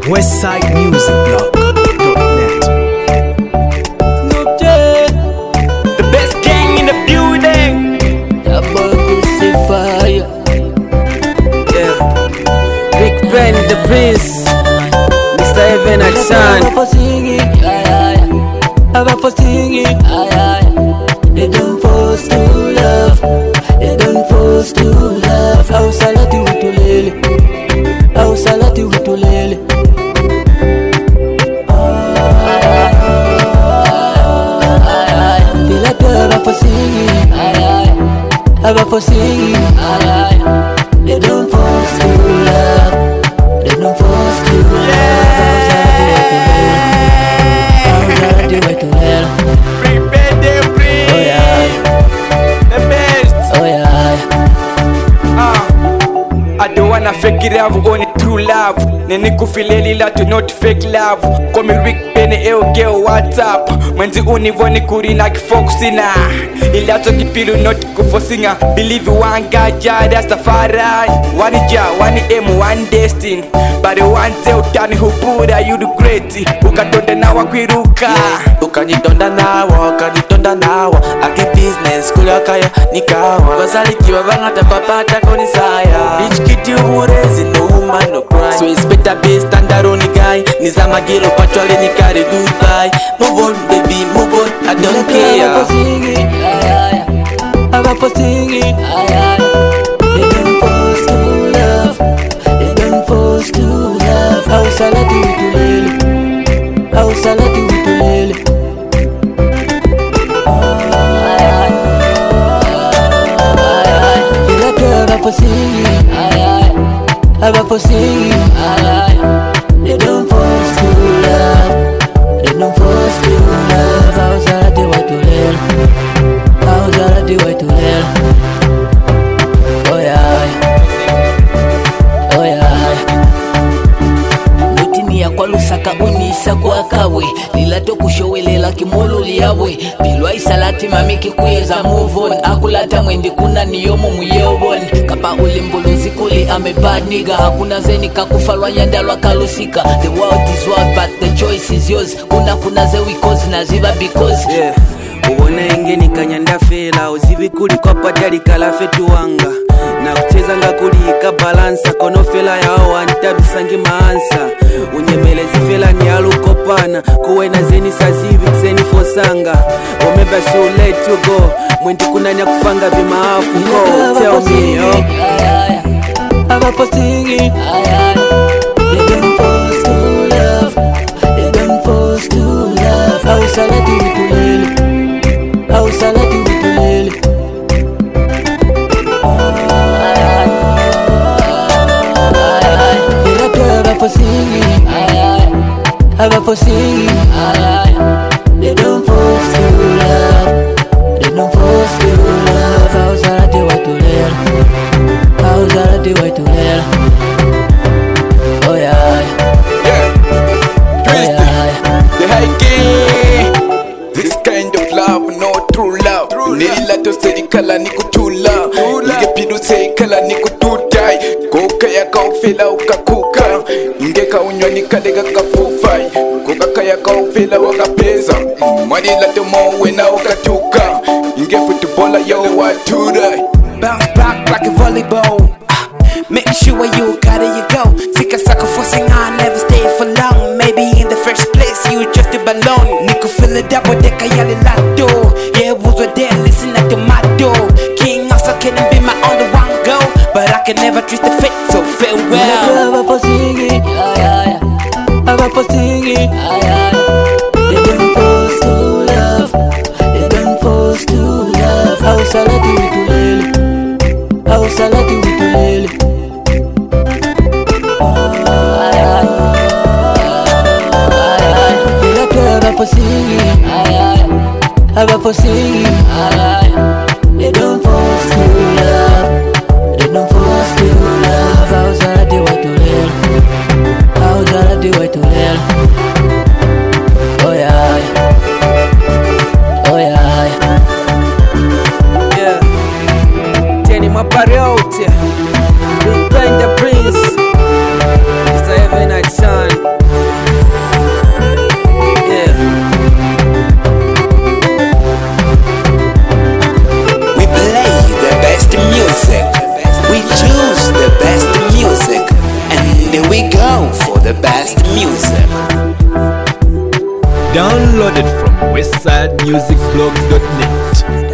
westsidemusicblog.net. The best gang in the building. Fire. Yeah. Big Ben, the Prince, Mr. Evan Alsan. They don't force to love. They don't force to love. Au salati witulele. Au salati witulele. They like for singing. They don't force to love. They don't force to love. Au salati witulele. Oh yeah. The best. Oh yeah. I don't wanna fake it love, only true love. Nene kufileli la to not fake love. Call me Rick Benny, girl, what's up? Mwenzi univoni kuri na kifokusina. Ila to kipilu not kufosinga. Believe one God, that's the Rastafari. One ja, one aim, one destiny. But the one day utani hubuda, you do great. Ukatonda na wakwiruka. Ukanyitonda nawa Aki business kula kaya nikawa Wasalikiwa bangata papata konisaya Rich kid you murezi no woman no cry So it's better be standard on the guy Nizama giro pachwale nikari goodbye Move on baby move on I don't care I'm for singing. They don't force to love. They don't force to love. Au salati witulele. Au salati witulele. They like I'm for singing. They don't force to love. They don't force to love. Au salati witulele. Au salati witulele. Oh yeah. Oh yeah. Notini ya kwa lusaka unisa kwa kawe Lilato kushowelela kimolo liyawe Bilwa isalati mamiki kuyeza move on Akulata mwendi kuna niyomo muyobon Kapa ulimbuluzi kuli ame bad nigga Hakuna zeni kakufalwa nyandalwa kalusika The world is wild but the choice is yours Kuna zewi cause na ziba because yeah. Uwona engeni kanyanda fela Uzivi kuli kwa patali kalafe tuwanga Na kucheza nga kuli ikabalansa Kono fela yao antabisangi maansa Unyemelezi fela ni alukopana Kuwena zeni sazivi kuseni fosanga Omeba so let you go Mwendi kunanya kufanga vimaafu go Tell me yo I'm for singing. They don't force to love. They don't force to love. Au salati witulele. Au salati witulele. They like I'm for singing. I'm for singing. They don't force to love. They don't force to love. Au salati witulele. Au salati witulele. Oh yeah. Twist the high game. This kind of love, no true love. Nila to say kala ni kutula. Nige pidu say kala ni kututai. Koka ya kaufela ukakuka. Ngeka unywa ni kadega kafufai. Koka kaya kaufela wakapeza. Mwadi la tomo wena ukatuka. Nge footballer yo waturai. Bounce back like a volleyball. Make sure you got it, you go. Sick a sucker forcing on, never stay for long. Maybe in the first place you just a balloon. Nico fill it up with the kayali lato. Yeah, was there, listen at the motto. King also can be my only one go. But I can never treat the fate, so farewell. I'm for singing. I'm for singing. They don't force to love. They don't force to love. Au salati witulele. Au salati witulele. They like I'm for singing. I'm for singing. They don't force to love. They don't force to love. Au salati witulele. Au salati witulele. Oh yeah. Oh yeah. yeah. Teni mapari out yeah. Big Ben the Prince Mr. Evan Alsan music. Downloaded from westsidemusicblog.net.